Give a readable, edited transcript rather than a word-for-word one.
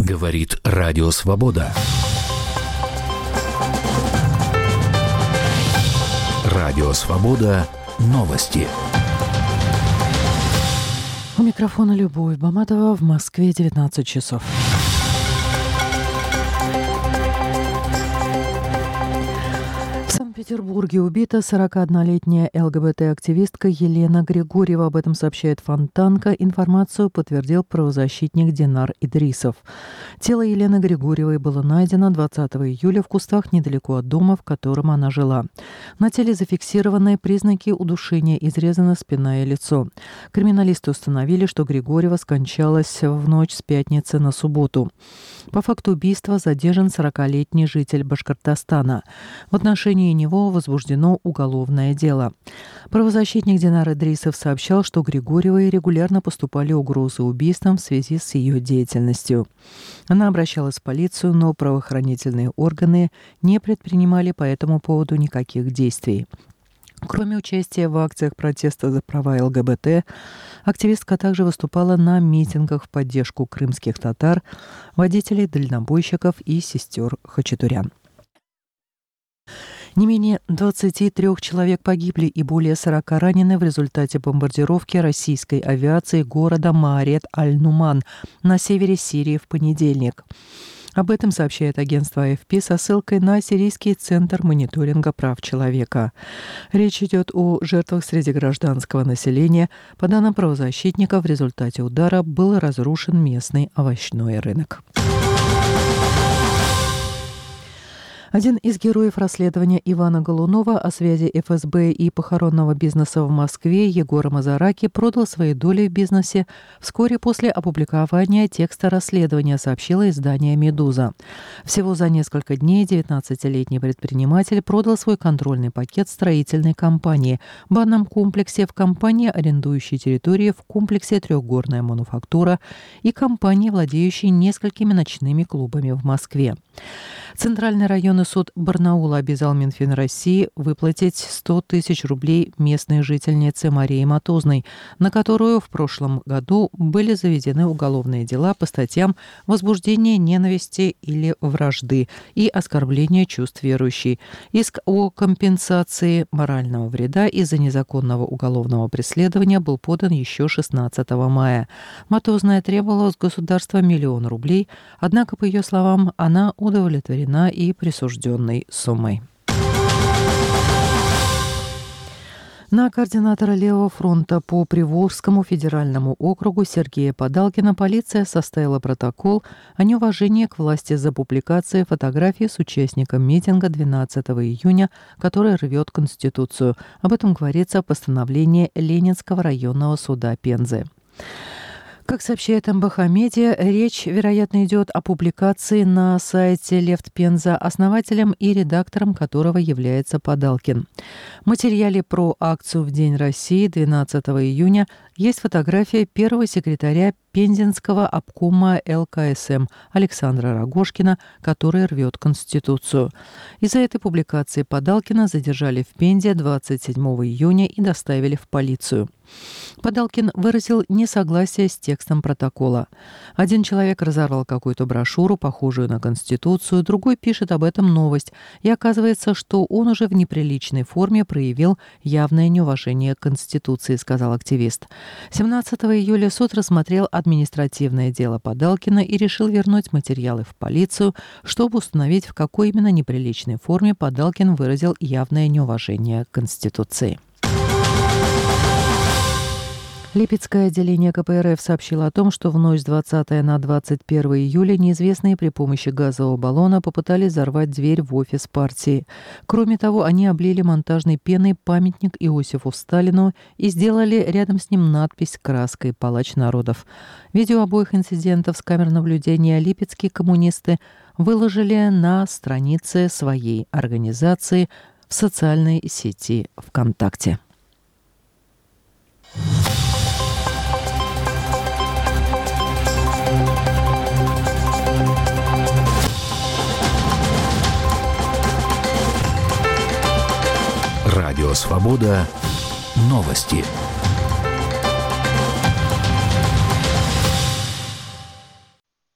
Говорит Радио Свобода. Радио Свобода. Новости. У микрофона Любовь Баматова. В Москве 19 часов. В Петербурге убита 41-летняя ЛГБТ-активистка Елена Григорьева. Об этом сообщает Фонтанка. Информацию подтвердил правозащитник Динар Идрисов. Тело Елены Григорьевой было найдено 20 июля в кустах недалеко от дома, в котором она жила. На теле зафиксированы признаки удушения, изрезана спина и лицо. Криминалисты установили, что Григорьева скончалась в ночь с пятницы на субботу. По факту убийства задержан 40-летний житель Башкортостана. В отношении него возбуждено уголовное дело. Правозащитник Динар Идрисов сообщал, что Григорьевой регулярно поступали угрозы убийством в связи с ее деятельностью. Она обращалась в полицию, но правоохранительные органы не предпринимали по этому поводу никаких действий. Кроме участия в акциях протеста за права ЛГБТ, активистка также выступала на митингах в поддержку крымских татар, водителей дальнобойщиков и сестер хачатурян. Не менее 23 человек погибли и более 40 ранены в результате бомбардировки российской авиации города Маарет-аль-Нуман на севере Сирии в понедельник. Об этом сообщает агентство АФП со ссылкой на Сирийский центр мониторинга прав человека. Речь идет о жертвах среди гражданского населения. По данным правозащитников, в результате удара был разрушен местный овощной рынок. Один из героев расследования Ивана Голунова о связи ФСБ и похоронного бизнеса в Москве Егор Мазараки продал свои доли в бизнесе вскоре после опубликования текста расследования, сообщило издание «Медуза». Всего за несколько дней 19-летний предприниматель продал свой контрольный пакет строительной компании в банном комплексе, в компании, арендующей территории в комплексе «Трехгорная мануфактура» и компании, владеющей несколькими ночными клубами в Москве. Центральный районный суд Барнаула обязал Минфин России выплатить 100 тысяч рублей местной жительнице Марии Матозной, на которую в прошлом году были заведены уголовные дела по статьям возбуждения ненависти или вражды и оскорбления чувств верующей. Иск о компенсации морального вреда из-за незаконного уголовного преследования был подан еще 16 мая. Матозная требовала с государства 1 миллион рублей, однако, по ее словам, она удовлетворена и присужденной суммой. На координатора Левого фронта по Приволжскому федеральному округу Сергея Падалкина полиция составила протокол о неуважении к власти за публикацией фотографии с участником митинга 12 июня, который рвет Конституцию. Об этом говорится в постановлении Ленинского районного суда Пензы. Как сообщает МБХ Медиа, речь, вероятно, идет о публикации на сайте Лефт Пенза, основателем и редактором которого является Падалкин. В материале про акцию в День России 12 июня есть фотография первого секретаря Пензенского обкома ЛКСМ Александра Рогожкина, который рвет Конституцию. Из-за этой публикации Падалкина задержали в Пензе 27 июня и доставили в полицию. Падалкин выразил несогласие с текстом протокола. Один человек разорвал какую-то брошюру, похожую на Конституцию, другой пишет об этом новость, и оказывается, что он уже в неприличной форме проявил явное неуважение к Конституции, сказал активист. 17 июля суд рассмотрел административное дело Падалкина и решил вернуть материалы в полицию, чтобы установить, в какой именно неприличной форме Падалкин выразил явное неуважение к Конституции. Липецкое отделение КПРФ сообщило о том, что в ночь с 20 на 21 июля неизвестные при помощи газового баллона попытались взорвать дверь в офис партии. Кроме того, они облили монтажной пеной памятник Иосифу Сталину и сделали рядом с ним надпись краской «Палач народов». Видео обоих инцидентов с камер наблюдения липецкие коммунисты выложили на странице своей организации в социальной сети ВКонтакте. Радио Свобода. Новости.